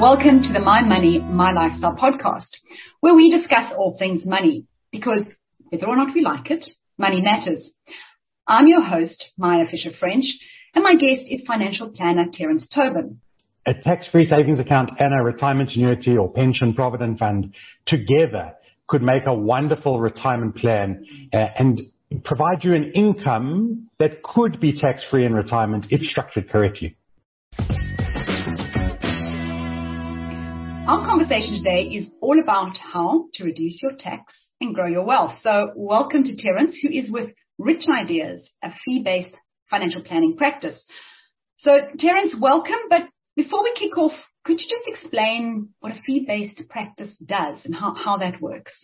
Welcome to the My Money, My Lifestyle podcast, where we discuss all things money, because whether or not we like it, money matters. I'm your host, Maya Fisher-French, and my guest is financial planner Terence Tobin. A tax-free savings account and a retirement annuity or pension provident fund together could make a wonderful retirement plan and provide you an income that could be tax-free in retirement if structured correctly. Our conversation today is all about how to reduce your tax and grow your wealth. So welcome to Terence, who is with Rich Ideas, a fee-based financial planning practice. So Terence, welcome. But before we kick off, could you just explain what a fee-based practice does and how that works?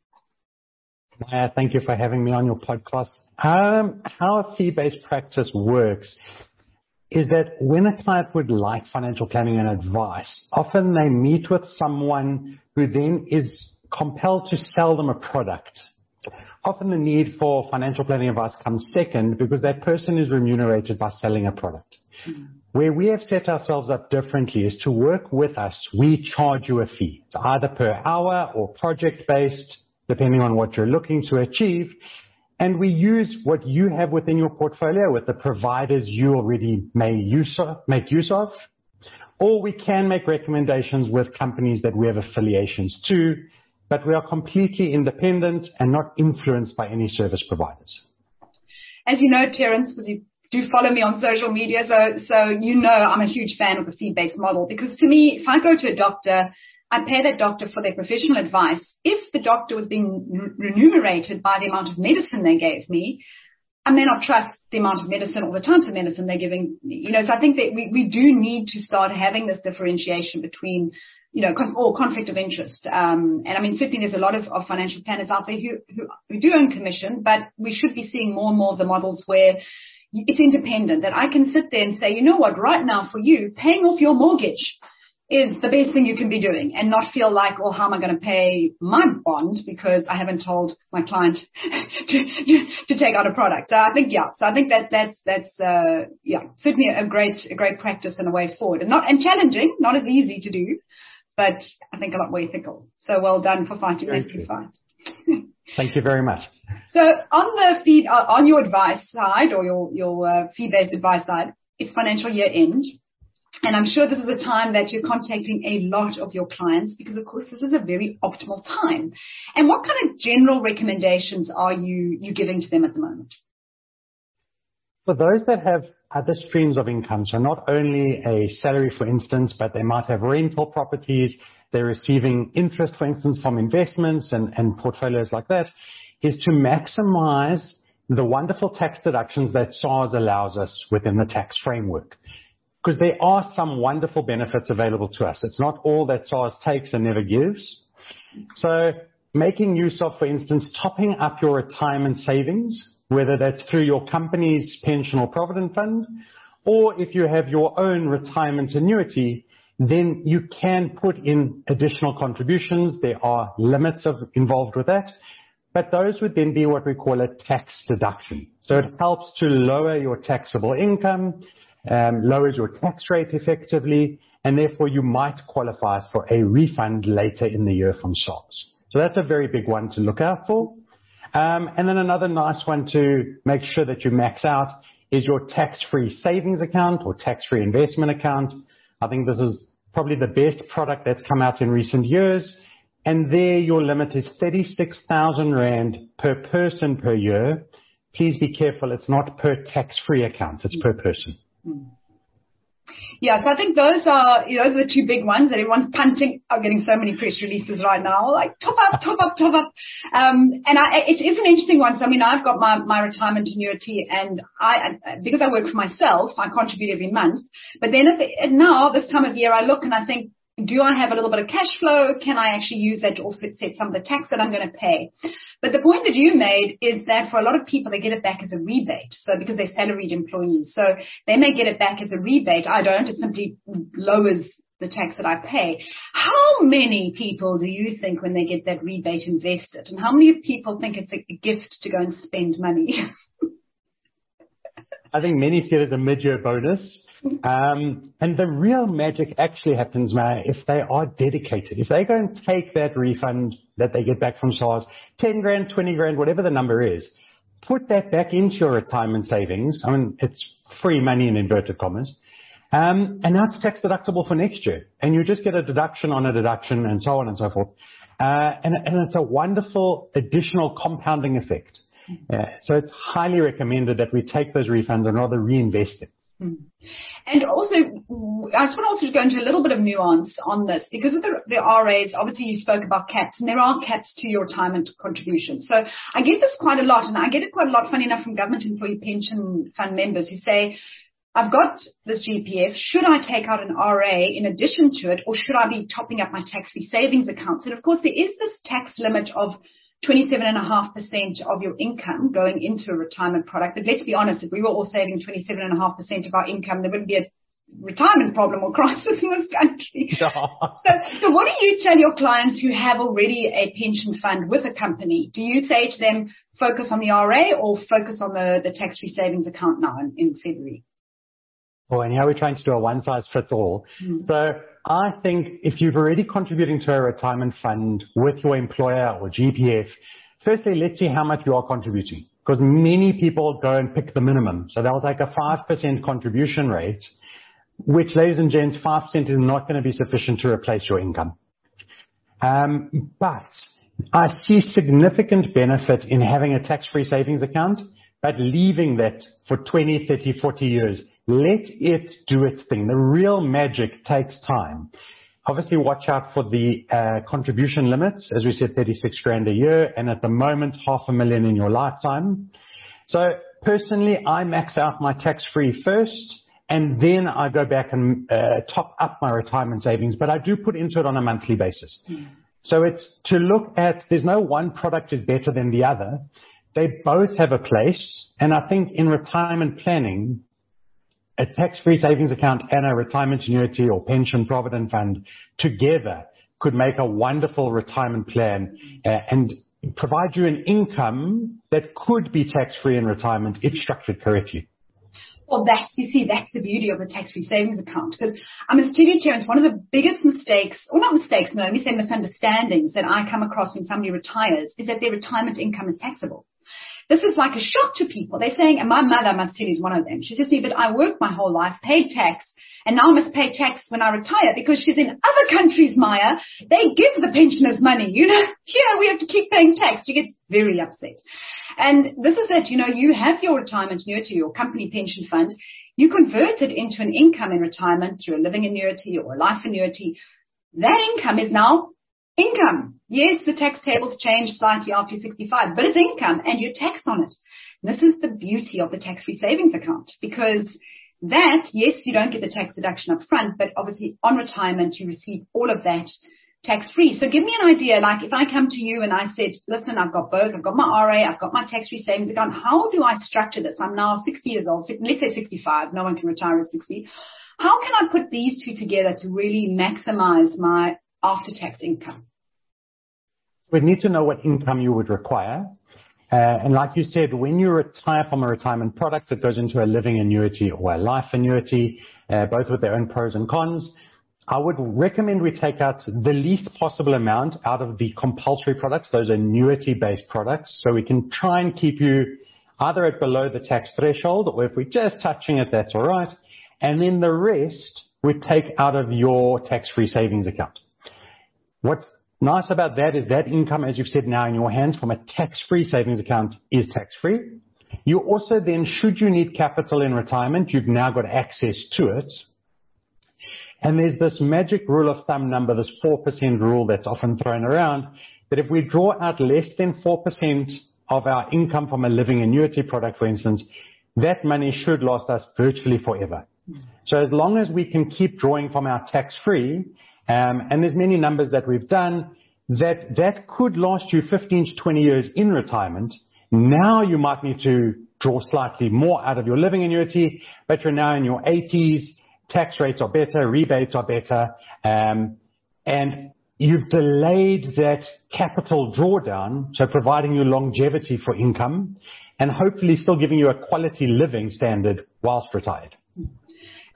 Thank you for having me on your podcast. How a fee-based practice works is that when a client would like financial planning and advice, often they meet with someone who then is compelled to sell them a product. Often the need for financial planning advice comes second because that person is remunerated by selling a product. Where we have set ourselves up differently is to work with us, we charge you a fee. It's either per hour or project-based, depending on what you're looking to achieve. And we use what you have within your portfolio with the providers you already make use of, or we can make recommendations with companies that we have affiliations to, but we are completely independent and not influenced by any service providers. As you know, Terence, because you do follow me on social media, so you know I'm a huge fan of the fee-based model, because to me, if I go to a doctor, I pay that doctor for their professional advice. If the doctor was being remunerated by the amount of medicine they gave me, I may not trust the amount of medicine or the types of medicine they're giving. So I think that we do need to start having this differentiation between, or conflict of interest. And I mean, certainly there's a lot of financial planners out there who do earn commission, but we should be seeing more and more of the models where it's independent, that I can sit there and say, you know what, right now for you, paying off your mortgage is the best thing you can be doing, and not feel like, well, how am I going to pay my bond because I haven't told my client to take out a product. So I think, that's certainly a great practice and a way forward, and challenging, not as easy to do, but I think a lot more ethical. So well done for fighting that good fight. Thank you very much. So on your advice side, or your fee-based advice side, it's financial year end. And I'm sure this is a time that you're contacting a lot of your clients because, of course, this is a very optimal time. And what kind of general recommendations are you giving to them at the moment? For those that have other streams of income, so not only a salary, for instance, but they might have rental properties, they're receiving interest, for instance, from investments and portfolios like that, is to maximize the wonderful tax deductions that SARS allows us within the tax framework. Because there are some wonderful benefits available to us. It's not all that SARS takes and never gives. So making use of, for instance, topping up your retirement savings, whether that's through your company's pension or provident fund, or if you have your own retirement annuity, then you can put in additional contributions. There are limits involved with that. But those would then be what we call a tax deduction. So it helps to lower your taxable income, lowers your tax rate effectively, and therefore you might qualify for a refund later in the year from SARS. So that's a very big one to look out for. And then another nice one to make sure that you max out is your tax-free savings account or tax-free investment account. I think this is probably the best product that's come out in recent years. And there your limit is 36,000 Rand per person per year. Please be careful, it's not per tax-free account, it's per person. Yeah, so I think those are the two big ones that everyone's punting. I'm getting so many press releases right now, like top up. It is an interesting one. So, I mean, I've got my retirement annuity, and because I work for myself, I contribute every month. But then now, this time of year, I look and I think, do I have a little bit of cash flow? Can I actually use that to offset some of the tax that I'm going to pay? But the point that you made is that for a lot of people, they get it back as a rebate. So because they're salaried employees, so they may get it back as a rebate. I don't. It simply lowers the tax that I pay. How many people do you think when they get that rebate invested? And how many people think it's a gift to go and spend money? I think many see it as a mid-year bonus. And the real magic actually happens, Maya, if they are dedicated. If they go and take that refund that they get back from SARS, 10 grand, 20 grand, whatever the number is, put that back into your retirement savings. I mean, it's free money in inverted commas. And now it's tax deductible for next year. And you just get a deduction on a deduction and so on and so forth. And it's a wonderful additional compounding effect. So it's highly recommended that we take those refunds and rather reinvest them. And also, I just want to also go into a little bit of nuance on this, because with the RAs, obviously you spoke about caps, and there are caps to your retirement contribution. So I get this quite a lot, and I get it quite a lot, funny enough, from government employee pension fund members who say, I've got this GPF, should I take out an RA in addition to it, or should I be topping up my tax-free savings accounts? And of course, there is this tax limit of 27.5% of your income going into a retirement product. But let's be honest, if we were all saving 27.5% of our income, there wouldn't be a retirement problem or crisis in this country. So what do you tell your clients who have already a pension fund with a company? Do you say to them, focus on the RA or focus on the tax-free savings account now in February? Oh, and here we're trying to do a one-size-fits-all. So I think if you're already contributing to a retirement fund with your employer or GPF, firstly, let's see how much you are contributing. Because many people go and pick the minimum. So they'll take a 5% contribution rate, which, ladies and gents, 5% is not going to be sufficient to replace your income. But I see significant benefit in having a tax-free savings account, but leaving that for 20, 30, 40 years. Let it do its thing. The real magic takes time. Obviously, watch out for the contribution limits. As we said, 36 grand a year, and at the moment, $500,000 in your lifetime. So personally, I max out my tax-free first, and then I go back and top up my retirement savings, but I do put into it on a monthly basis. So it's to look at, there's no one product is better than the other. They both have a place, and I think in retirement planning, a tax-free savings account and a retirement annuity or pension provident fund together could make a wonderful retirement plan and provide you an income that could be tax-free in retirement if structured correctly. Well, that's the beauty of the tax-free savings account. Because I must tell you, Terence, one of the biggest mistakes, or not mistakes, no, let me say misunderstandings that I come across when somebody retires is that their retirement income is taxable. This is like a shock to people. They're saying, and my mother, I must tell you, is one of them. She says to me, but I worked my whole life, paid tax, and now I must pay tax when I retire, because she's in other countries, Maya, they give the pensioners money. Here we have to keep paying tax. She gets very upset. And this is it, you have your retirement annuity, your company pension fund. You convert it into an income in retirement through a living annuity or a life annuity. That income is now income. Yes, the tax tables change slightly after you're 65, but it's income and you're taxed on it. And this is the beauty of the tax-free savings account, because that, yes, you don't get the tax deduction up front, but obviously on retirement, you receive all of that tax-free. So give me an idea, like if I come to you and I said, listen, I've got both, I've got my RA, I've got my tax-free savings account. How do I structure this? I'm now 60 years old, let's say 65, no one can retire at 60. How can I put these two together to really maximize my after-tax income? We need to know what income you would require. And like you said, when you retire from a retirement product, it goes into a living annuity or a life annuity, both with their own pros and cons. I would recommend we take out the least possible amount out of the compulsory products, those annuity-based products, so we can try and keep you either at below the tax threshold, or if we're just touching it, that's all right. And then the rest we take out of your tax-free savings account. What's nice about that is that income, as you've said now in your hands from a tax-free savings account, is tax-free. You also then, should you need capital in retirement, you've now got access to it. And there's this magic rule of thumb number, this 4% rule that's often thrown around, that if we draw out less than 4% of our income from a living annuity product, for instance, that money should last us virtually forever. So as long as we can keep drawing from our tax-free, and there's many numbers that we've done, that could last you 15 to 20 years in retirement. Now you might need to draw slightly more out of your living annuity, but you're now in your 80s, tax rates are better, rebates are better, and you've delayed that capital drawdown, so providing you longevity for income, and hopefully still giving you a quality living standard whilst retired.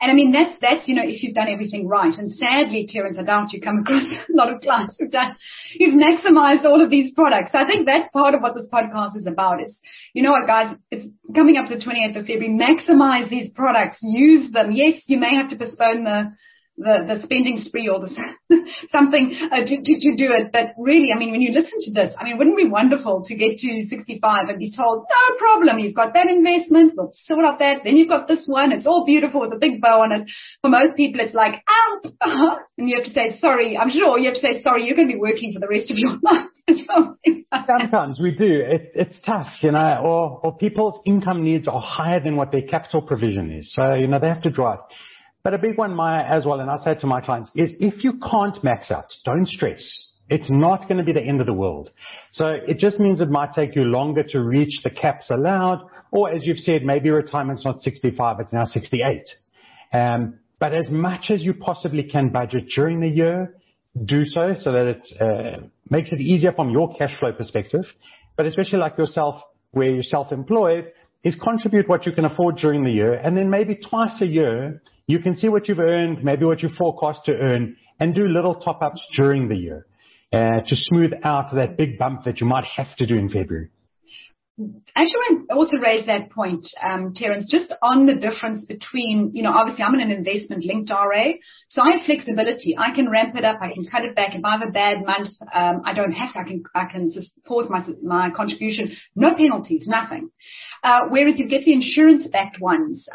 And I mean, that's, if you've done everything right. And sadly, Terence, I doubt you come across a lot of clients who've maximized all of these products. So I think that's part of what this podcast is about. It's, you know what, guys, it's coming up to the 28th of February. Maximize these products. Use them. Yes, you may have to postpone the spending spree or something to do it. But really, I mean, when you listen to this, I mean, wouldn't it be wonderful to get to 65 and be told, no problem, you've got that investment, we'll sort out that, then you've got this one, it's all beautiful with a big bow on it. For most people, it's like, ow, and you have to say sorry. I'm sure you have to say sorry, you're going to be working for the rest of your life. Sometimes we do. It's tough, or people's income needs are higher than what their capital provision is. So, they have to draw it. But a big one, Maya, as well, and I say to my clients, is if you can't max out, don't stress. It's not going to be the end of the world. So it just means it might take you longer to reach the caps allowed, or as you've said, maybe retirement's not 65, it's now 68. But as much as you possibly can budget during the year, do so that it makes it easier from your cash flow perspective. But especially like yourself, where you're self-employed, is contribute what you can afford during the year, and then maybe twice a year, you can see what you've earned, maybe what you forecast to earn, and do little top-ups during the year to smooth out that big bump that you might have to do in February. Actually, I want to also raise that point, Terence, just on the difference between, obviously I'm in an investment-linked RA, so I have flexibility. I can ramp it up, I can cut it back. If I have a bad month, I don't have to. I can just pause my contribution. No penalties, nothing. Whereas you get the insurance-backed ones.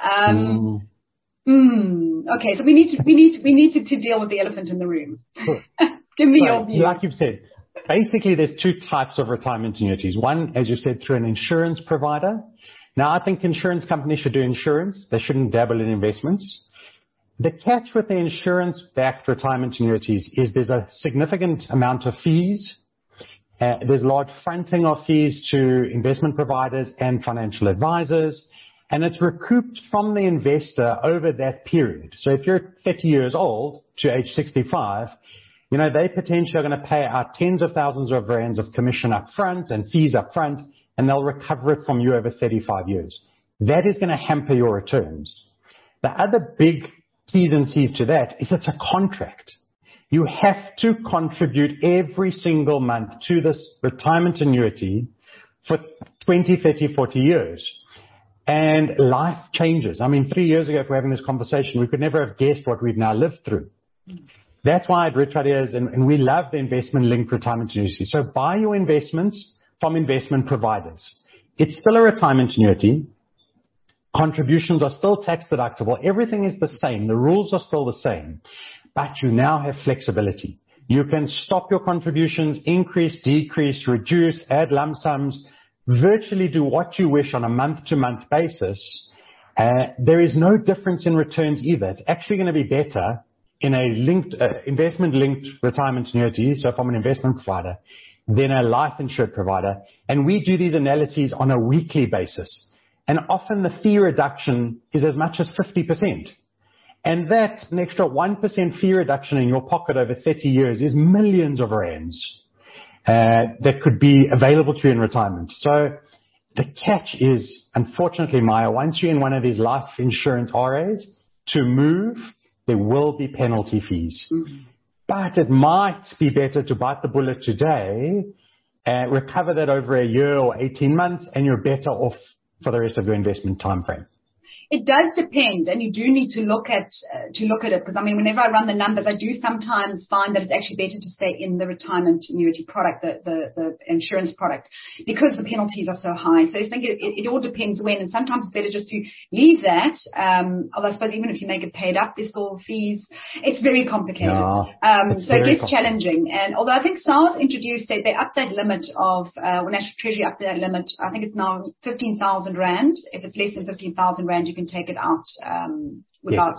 Okay, so we need to deal with the elephant in the room. Sure. Give me your view. Like you've said, basically there's two types of retirement annuities. One, as you said, through an insurance provider. Now, I think insurance companies should do insurance. They shouldn't dabble in investments. The catch with the insurance-backed retirement annuities is there's a significant amount of fees. There's large fronting of fees to investment providers and financial advisors. And it's recouped from the investor over that period. So if you're 30 years old to age 65, they potentially are going to pay out tens of thousands of rands of commission up front and fees up front, and they'll recover it from you over 35 years. That is going to hamper your returns. The other big T's and C's to that is it's a contract. You have to contribute every single month to this retirement annuity for 20, 30, 40 years. And life changes. I mean, 3 years ago, if we're having this conversation, we could never have guessed what we've now lived through. That's why at Rich Ideas, and we love the investment-linked retirement annuity. So buy your investments from investment providers. It's still a retirement annuity. Contributions are still tax deductible. Everything is the same. The rules are still the same. But you now have flexibility. You can stop your contributions, increase, decrease, reduce, add lump sums, virtually do what you wish on a month-to-month basis. There is no difference in returns either. It's actually going to be better in a investment-linked retirement annuity, so from an investment provider, than a life insured provider. And we do these analyses on a weekly basis. And often the fee reduction is as much as 50%. And that, an extra 1% fee reduction in your pocket over 30 years is millions of rands that could be available to you in retirement. So the catch is, unfortunately, Maya, once you're in one of these life insurance RAs, to move, there will be penalty fees. Mm-hmm. But it might be better to bite the bullet today, recover that over a year or 18 months, and you're better off for the rest of your investment time frame. It does depend, and you do need to look at it, because I mean, whenever I run the numbers, I do sometimes find that it's actually better to stay in the retirement annuity product, the insurance product, because the penalties are so high. So I think it all depends when, and sometimes it's better just to leave that. Although I suppose even if you make it paid up, there's still fees. It's very complicated. So it gets challenging. And although I think SARS introduced that they upped that limit of, when National Treasury upped that limit, I think it's now 15,000 Rand. If it's less than 15,000 Rand, you can take it out without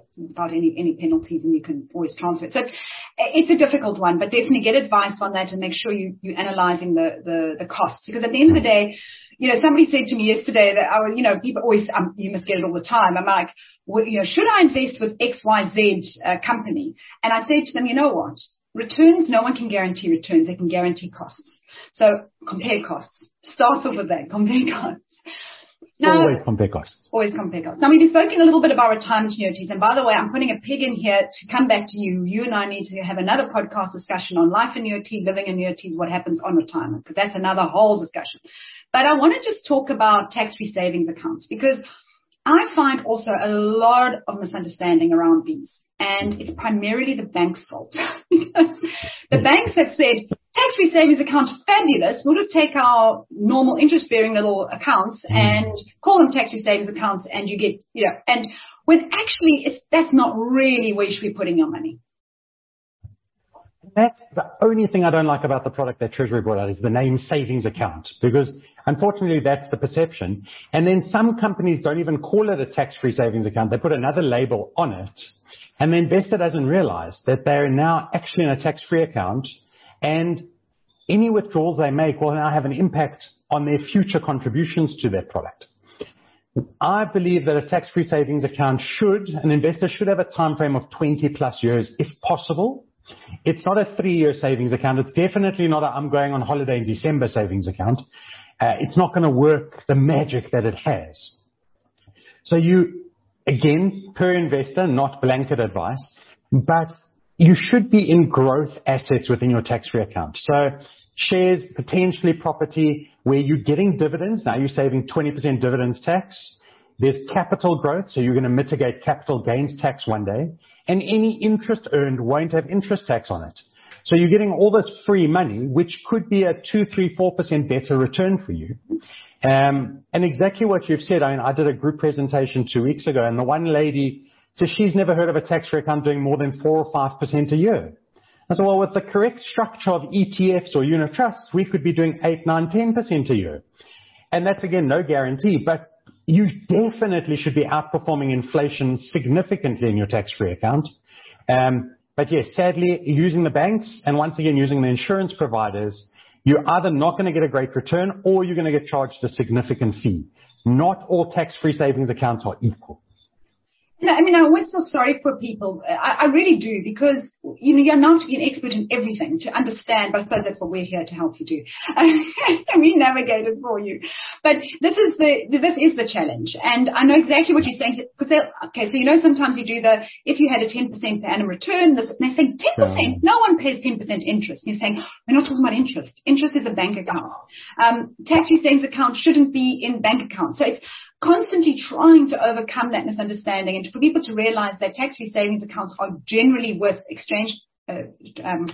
any penalties, and you can always transfer it. So it's a difficult one, but definitely get advice on that and make sure you're analyzing the costs, because at the end of the day, somebody said to me yesterday that people always you must get it all the time. I'm like, should I invest with XYZ company? And I said to them, you know what? Returns, no one can guarantee returns. They can guarantee costs. So compare costs. Start off with that. Compare costs. Now, always compare costs. Always compare costs. Now, we've spoken a little bit about retirement annuities. And by the way, I'm putting a pig in here to come back to you. You and I need to have another podcast discussion on life annuity, living annuities, what happens on retirement, because that's another whole discussion. But I want to just talk about tax-free savings accounts, because I find also a lot of misunderstanding around these. And it's primarily the bank's fault. Because the banks have said, tax-free savings account, fabulous. We'll just take our normal interest-bearing little accounts and call them tax-free savings accounts, and you get, and when actually that's not really where you should be putting your money. That's the only thing I don't like about the product that Treasury brought out is the name savings account, because unfortunately that's the perception. And then some companies don't even call it a tax-free savings account. They put another label on it, and the investor doesn't realize that they're now actually in a tax-free account, and any withdrawals they make will now have an impact on their future contributions to that product. I believe that a tax-free savings account an investor should have a time frame of 20 plus years if possible. It's not a 3-year savings account. It's definitely not I'm going on holiday in December savings account. It's not going to work the magic that it has. So you, again, per investor, not blanket advice, but you should be in growth assets within your tax-free account. So shares, potentially property, where you're getting dividends. Now you're saving 20% dividends tax. There's capital growth, so you're going to mitigate capital gains tax one day. And any interest earned won't have interest tax on it. So you're getting all this free money, which could be a 2, 3, 4% better return for you. And exactly what you've said. I did a group presentation 2 weeks ago, and the one lady says she's never heard of a tax-free account doing more than 4 or 5% a year. I said, well, with the correct structure of ETFs or unit trusts, we could be doing 8, 9, 10% a year. And that's, again, no guarantee, but you definitely should be outperforming inflation significantly in your tax-free account. But yes, sadly, using the banks and once again using the insurance providers, you're either not going to get a great return or you're going to get charged a significant fee. Not all tax-free savings accounts are equal. I always feel sorry for people. I really do, because, you're not to be an expert in everything to understand, but I suppose that's what we're here to help you do. And we navigate it for you. But this is the challenge. And I know exactly what you're saying. Because sometimes you do if you had a 10% per annum return, they're saying 10%, no one pays 10% interest. And you're saying, we're not talking about interest. Interest is a bank account. Tax-free savings account shouldn't be in bank accounts. So it's constantly trying to overcome that misunderstanding and for people to realize that tax-free savings accounts are generally with exchange EFTs,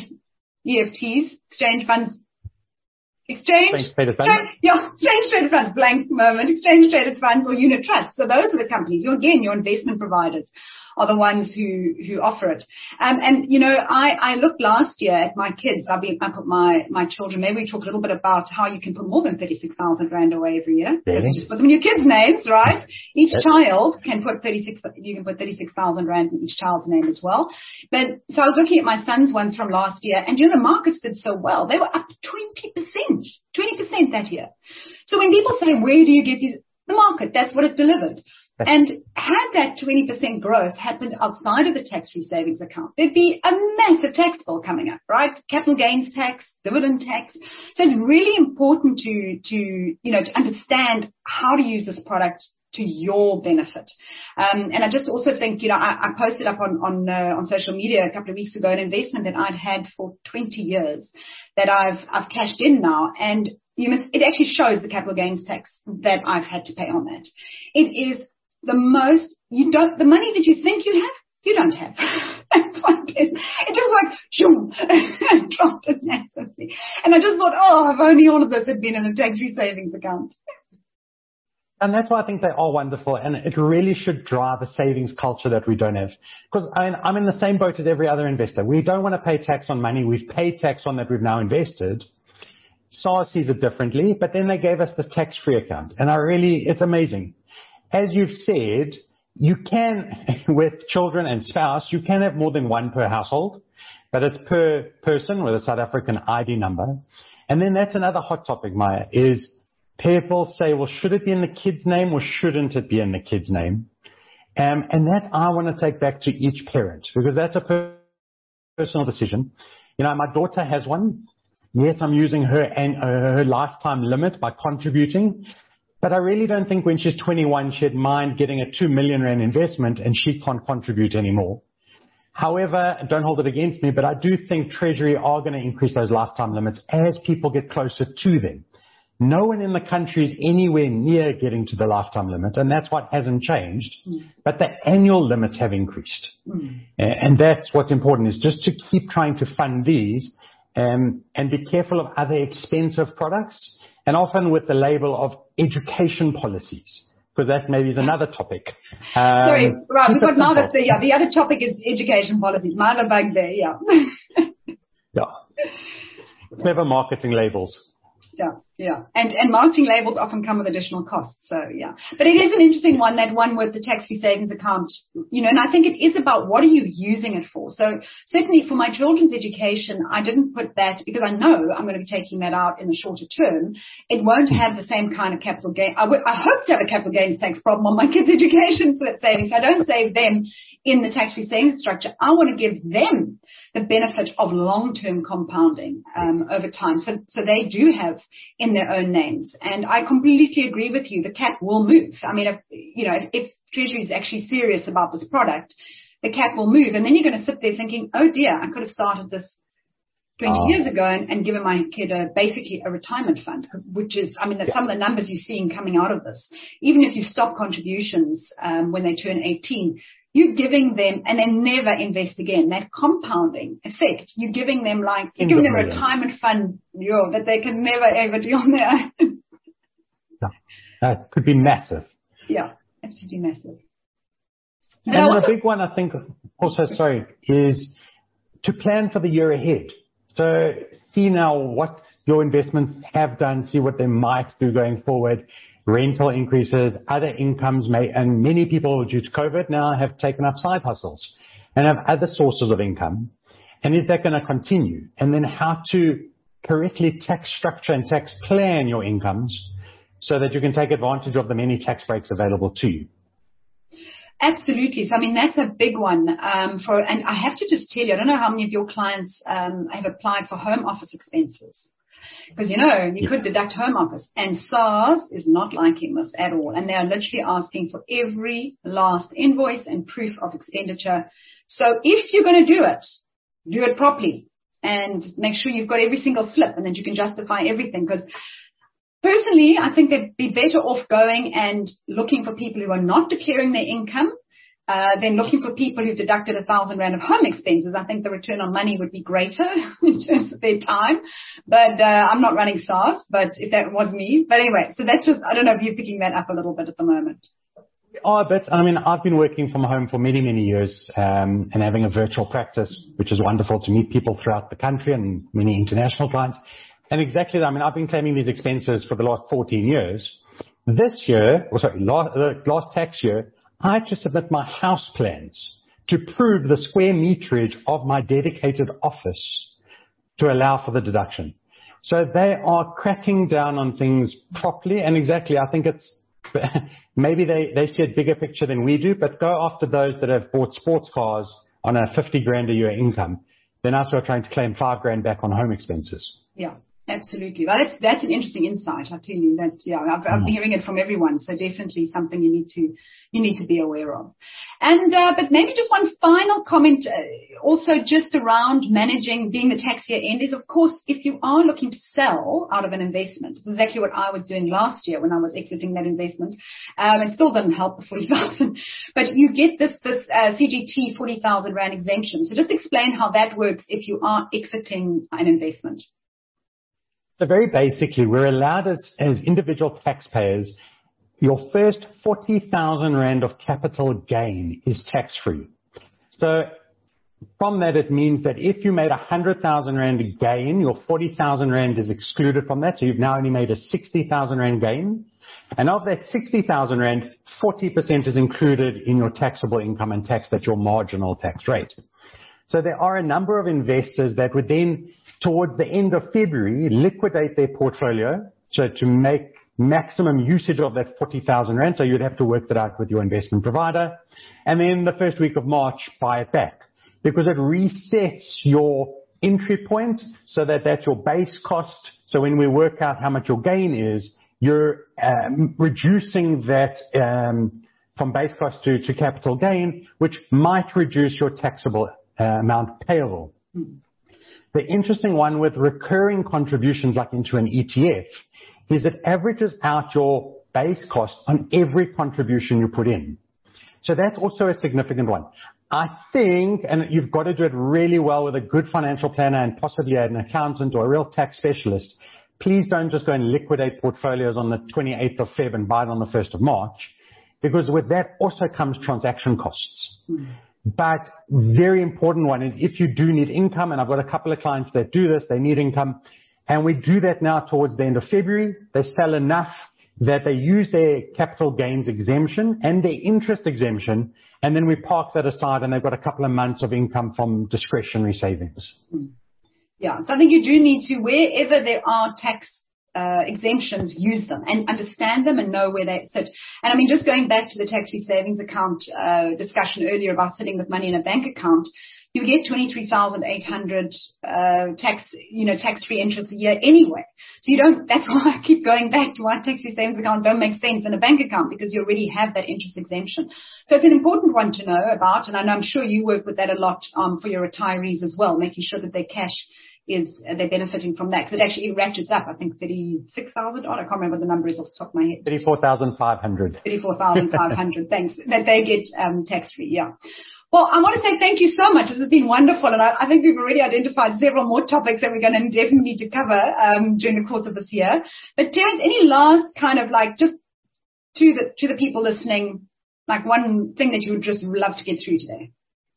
exchange funds, exchange traded funds, blank moment, exchange traded funds or unit trusts. So those are the companies. Your investment providers are the ones who offer it. I looked last year at my kids. I put my children, maybe we talk a little bit about how you can put more than 36,000 Rand away every year. Really? You just put them in your kids' names, right? Each child can put 36,000 Rand in each child's name as well. But so I was looking at my son's ones from last year, and the markets did so well. They were up 20% that year. So when people say, where do you get these? The market, that's what it delivered. And had that 20% growth happened outside of the tax-free savings account, there'd be a massive tax bill coming up, right? Capital gains tax, dividend tax. So it's really important to understand how to use this product to your benefit. And I just also think, I posted up on social media a couple of weeks ago an investment that I'd had for 20 years that I've cashed in now, and it actually shows the capital gains tax that I've had to pay on that. It is the money that you think you have, you don't have. That's what it is. It just dropped it massively. And I just thought, if only all of this had been in a tax-free savings account. And that's why I think they are wonderful, and it really should drive a savings culture that we don't have. Because I'm in the same boat as every other investor. We don't want to pay tax on money. We've paid tax on that we've now invested. SARS sees it differently, but then they gave us this tax-free account. And it's amazing. As you've said, you can, with children and spouse, you can have more than one per household, but it's per person with a South African ID number. And then that's another hot topic, Maya, is people say, well, should it be in the kid's name or shouldn't it be in the kid's name? And that I want to take back to each parent, because that's a personal decision. My daughter has one. Yes, I'm using her lifetime limit by contributing. But I really don't think when she's 21, she'd mind getting a 2 million rand investment and she can't contribute anymore. However, don't hold it against me, but I do think Treasury are going to increase those lifetime limits as people get closer to them. No one in the country is anywhere near getting to the lifetime limit, and that's what hasn't changed. But the annual limits have increased. And that's what's important, is just to keep trying to fund these and be careful of other expensive products, and often with the label of education policies, because that maybe is another topic. Sorry, right, we've got now that the other topic is education policies. My other bug there, yeah. Clever marketing labels. Yeah. And marketing labels often come with additional costs. So, yeah. But it is an interesting one, that one with the tax-free savings account, and I think it is about what are you using it for. So certainly for my children's education, I didn't put that because I know I'm going to be taking that out in the shorter term. It won't have the same kind of capital gain. I hope to have a capital gains tax problem on my kids' education for that savings. I don't save them in the tax-free savings structure. I want to give them the benefit of long-term compounding over time. So they do have in their own names. And I completely agree with you. The cap will move. I mean, if Treasury is actually serious about this product, the cap will move. And then you're going to sit there thinking, oh dear, I could have started this 20 years ago and given my kid basically a retirement fund, which is, some of the numbers you're seeing coming out of this. Even if you stop contributions when they turn 18, you're giving them, and then never invest again, that compounding effect. You're giving them a retirement fund that they can never ever do on their own. That could be massive. Yeah, absolutely massive. And then the big one, I think, also, is to plan for the year ahead. So see now what your investments have done, see what they might do going forward. Rental increases, other incomes and many people due to COVID now have taken up side hustles and have other sources of income. And is that going to continue? And then how to correctly tax structure and tax plan your incomes so that you can take advantage of the many tax breaks available to you. Absolutely. So, that's a big one. And I have to just tell you, I don't know how many of your clients have applied for home office expenses. Because, you could deduct home office, and SARS is not liking this at all. And they are literally asking for every last invoice and proof of expenditure. So if you're going to do it properly and make sure you've got every single slip and that you can justify everything. Because personally, I think they'd be better off going and looking for people who are not declaring their income than looking for people who've deducted 1,000 rand of home expenses. I think the return on money would be greater in terms of their time. But I'm not running SARS, but if that was me. But anyway, so that's just, I don't know if you're picking that up a little bit at the moment. A bit. I've been working from home for many, many years and having a virtual practice, which is wonderful to meet people throughout the country and many international clients. And exactly, I've been claiming these expenses for the last 14 years. This year, last tax year, I had to submit my house plans to prove the square meterage of my dedicated office to allow for the deduction. So they are cracking down on things properly. And exactly, I think it's maybe they see a bigger picture than we do, but go after those that have bought sports cars on a 50 grand a year income. Then us who are trying to claim 5 grand back on home expenses. Yeah. Absolutely. Well, that's an interesting insight. I tell you that, I've been hearing it from everyone. So definitely something you need to be aware of. And, but maybe just one final comment, also just around being the tax year end is, of course, if you are looking to sell out of an investment, it's exactly what I was doing last year when I was exiting that investment. It still doesn't help the 40,000, but you get this CGT 40,000 rand exemption. So just explain how that works if you are exiting an investment. So very basically, we're allowed as individual taxpayers, your first 40,000 rand of capital gain is tax-free. So from that, it means that if you made 100,000 rand gain, your 40,000 rand is excluded from that. So you've now only made a 60,000 rand gain. And of that 60,000 rand, 40% is included in your taxable income and taxed at your marginal tax rate. So there are a number of investors that would then, towards the end of February, liquidate their portfolio so to make maximum usage of that 40,000 rand. So you'd have to work that out with your investment provider. And then the first week of March, buy it back because it resets your entry point so that that's your base cost. So when we work out how much your gain is, you're reducing that from base cost to capital gain, which might reduce your taxable amount payable. The interesting one with recurring contributions like into an ETF is it averages out your base cost on every contribution you put in. So that's also a significant one. I think, and you've got to do it really well with a good financial planner and possibly an accountant or a real tax specialist. Please don't just go and liquidate portfolios on the 28th of Feb and buy it on the 1st of March, because with that also comes transaction costs. But very important one is if you do need income, and I've got a couple of clients that do this, they need income, and we do that now towards the end of February. They sell enough that they use their capital gains exemption and their interest exemption, and then we park that aside and they've got a couple of months of income from discretionary savings. Yeah, so I think you do need to, wherever there are tax exemptions, use them and understand them and know where they sit. And I mean, just going back to the tax-free savings account discussion earlier about sitting with money in a bank account, you get 23,800 tax-free interest a year anyway. So that's why I keep going back to why tax-free savings account don't make sense in a bank account, because you already have that interest exemption. So it's an important one to know about, and I'm sure you work with that a lot for your retirees as well, making sure that their cash they're benefiting from that. Because it actually ratchets up, I think 36,000 odd. I can't remember what the number is off the top of my head. 34,500. 34,500, thanks. That they get tax-free, yeah. Well, I want to say thank you so much. This has been wonderful, and I think we've already identified several more topics that we're going to definitely need to cover during the course of this year. But Terence, any last kind of like just to the people listening, like one thing that you would just love to get through today?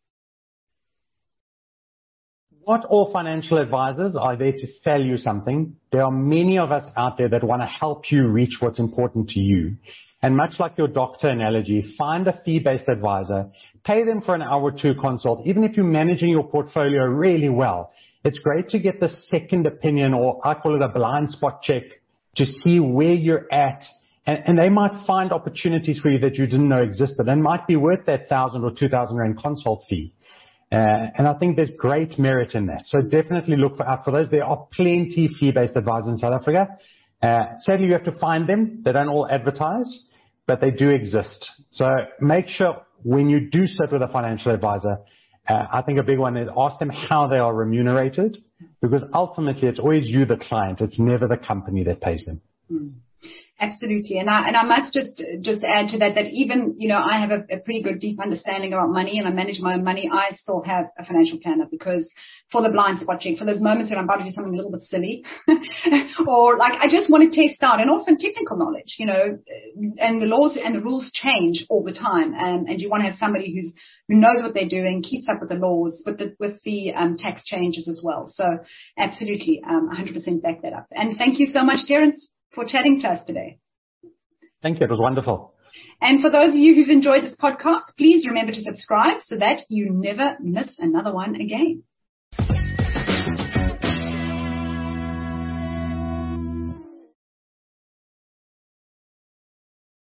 Not all financial advisors are there to sell you something. There are many of us out there that want to help you reach what's important to you. And much like your doctor analogy, find a fee-based advisor, pay them for an hour or two consult. Even if you're managing your portfolio really well, it's great to get the second opinion, or I call it a blind spot check, to see where you're at. And they might find opportunities for you that you didn't know existed and might be worth that 1,000 or 2,000 rand consult fee. And I think there's great merit in that. So definitely look out for those. There are plenty fee-based advisors in South Africa. Sadly, you have to find them. They don't all advertise, but they do exist. So make sure when you do sit with a financial advisor, I think a big one is ask them how they are remunerated, because ultimately it's always you, the client. It's never the company that pays them. Absolutely. And I must just add to that even, I have a pretty good deep understanding about money and I manage my own money. I still have a financial planner, because for the blind spot check, for those moments when I'm about to do something a little bit silly or like I just want to test out, and often technical knowledge, and the laws and the rules change all the time. And you want to have somebody who knows what they're doing, keeps up with the laws, with the tax changes as well. So absolutely, 100% back that up. And thank you so much, Terence, for chatting to us today. Thank you. It was wonderful. And for those of you who've enjoyed this podcast, please remember to subscribe so that you never miss another one again.